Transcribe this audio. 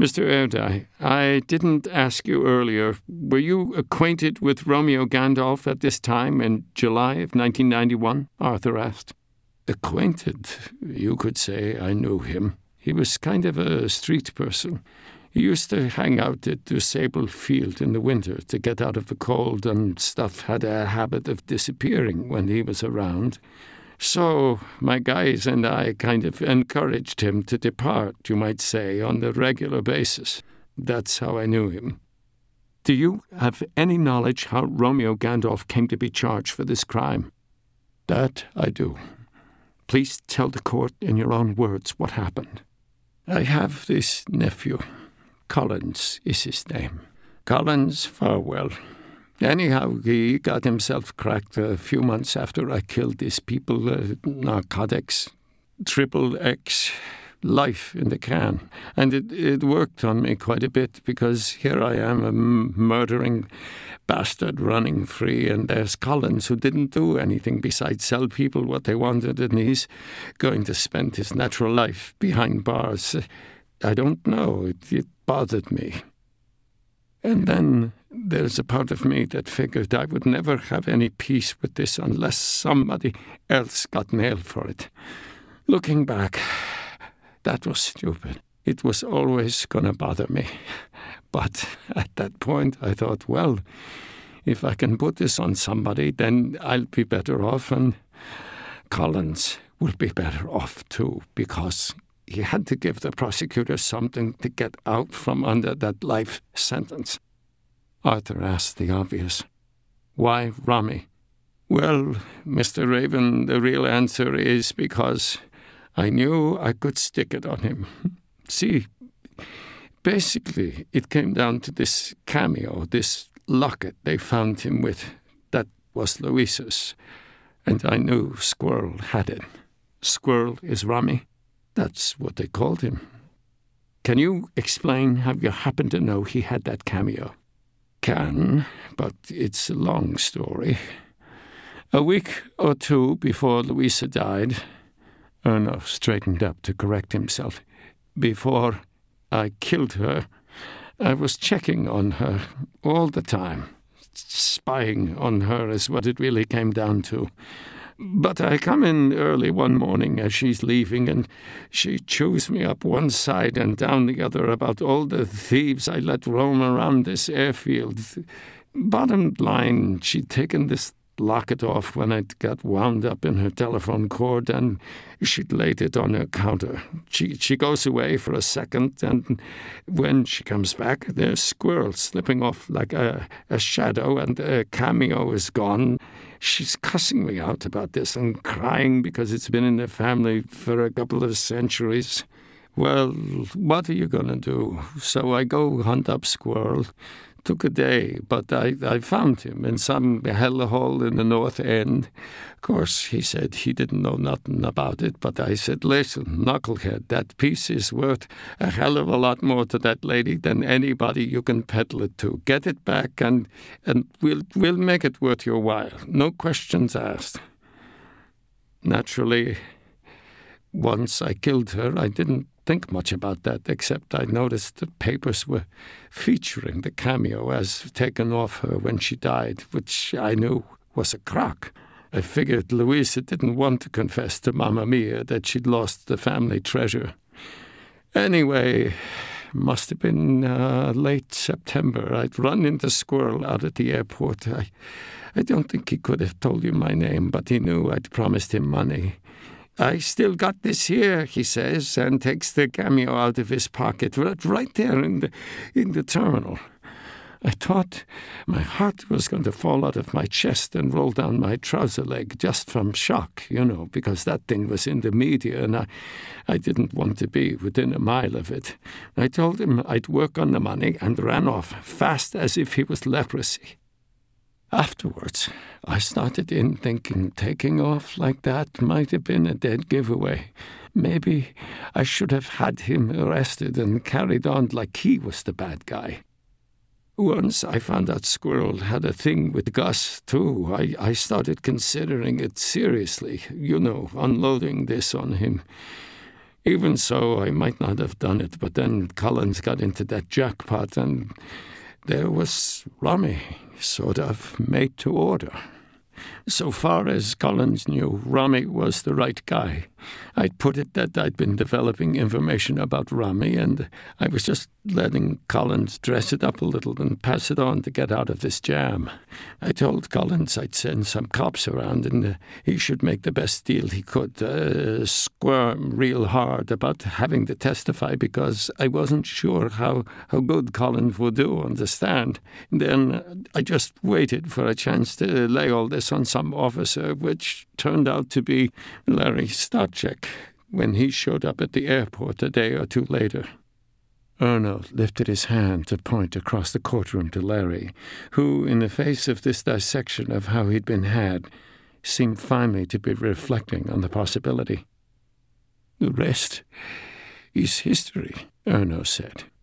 Mr. Erdi, I didn't ask you earlier. Were you acquainted with Romeo Gandolf at this time in July of 1991? Arthur asked. Acquainted? You could say I knew him. He was kind of a street person. He used to hang out at Dusable Field in the winter to get out of the cold, and stuff had a habit of disappearing when he was around. So my guys and I kind of encouraged him to depart, you might say, on a regular basis. That's how I knew him. Do you have any knowledge how Romeo Gandolf came to be charged for this crime? That I do. Please tell the court in your own words what happened. I have this nephew. Collins is his name. Collins Farwell. Anyhow, he got himself cracked a few months after I killed these people. Narcotics, XXX, life in the can. And it worked on me quite a bit, because here I am, a murdering bastard running free, and there's Collins, who didn't do anything besides sell people what they wanted, and he's going to spend his natural life behind bars. I don't know, it bothered me. And then there's a part of me that figured I would never have any peace with this unless somebody else got nailed for it. Looking back, that was stupid. It was always going to bother me. But at that point, I thought, well, if I can put this on somebody, then I'll be better off, and Collins will be better off too, because he had to give the prosecutor something to get out from under that life sentence. Arthur asked the obvious. Why Rami? Well, Mr. Raven, the real answer is because I knew I could stick it on him. See, basically, it came down to this cameo, this locket they found him with. That was Louisa's. And I knew Squirrel had it. Squirrel is Rami? That's what they called him. Can you explain how you happen to know he had that cameo? Can, but it's a long story. A week or two before Louisa died, Erno straightened up to correct himself. Before I killed her, I was checking on her all the time. Spying on her is what it really came down to. But I come in early one morning as she's leaving, and she chews me up one side and down the other about all the thieves I let roam around this airfield. Bottom line, she'd taken this locket off when it got wound up in her telephone cord, and she'd laid it on her counter. She goes away for a second, and when she comes back, there's Squirrel slipping off like a shadow, and the cameo is gone. She's cussing me out about this and crying because it's been in the family for a couple of centuries. Well, what are you going to do? So I go hunt up Squirrel. Took a day, but I found him in some hellhole in the North End. Of course, he said he didn't know nothing about it, but I said, listen, knucklehead, that piece is worth a hell of a lot more to that lady than anybody you can peddle it to. Get it back, and we'll make it worth your while. No questions asked. Naturally, once I killed her, I didn't think much about that, except I noticed the papers were featuring the cameo as taken off her when she died, which I knew was a crock. I figured Louisa didn't want to confess to Mamma Mia that she'd lost the family treasure. Anyway, must have been late September. I'd run into Squirrel out at the airport. I don't think he could have told you my name, but he knew I'd promised him money. I still got this here, he says, and takes the cameo out of his pocket, right there in the terminal. I thought my heart was going to fall out of my chest and roll down my trouser leg just from shock, because that thing was in the media, and I didn't want to be within a mile of it. I told him I'd work on the money and ran off, fast as if he was leprosy. Afterwards, I started thinking taking off like that might have been a dead giveaway. Maybe I should have had him arrested and carried on like he was the bad guy. Once I found out Squirrel had a thing with Gus, too. I started considering it seriously, unloading this on him. Even so, I might not have done it, but then Collins got into that jackpot, and there was Romy, sort of made to order. So far as Collins knew, Romy was the right guy. I'd put it that I'd been developing information about Romy, and I was just letting Collins dress it up a little and pass it on to get out of this jam. I told Collins I'd send some cops around, and he should make the best deal he could, squirm real hard about having to testify, because I wasn't sure how good Collins would do on the stand. Then I just waited for a chance to lay all this on some officer, which turned out to be Larry Stochek, when he showed up at the airport a day or two later. Erno lifted his hand to point across the courtroom to Larry, who, in the face of this dissection of how he'd been had, seemed finally to be reflecting on the possibility. "The rest is history," Erno said.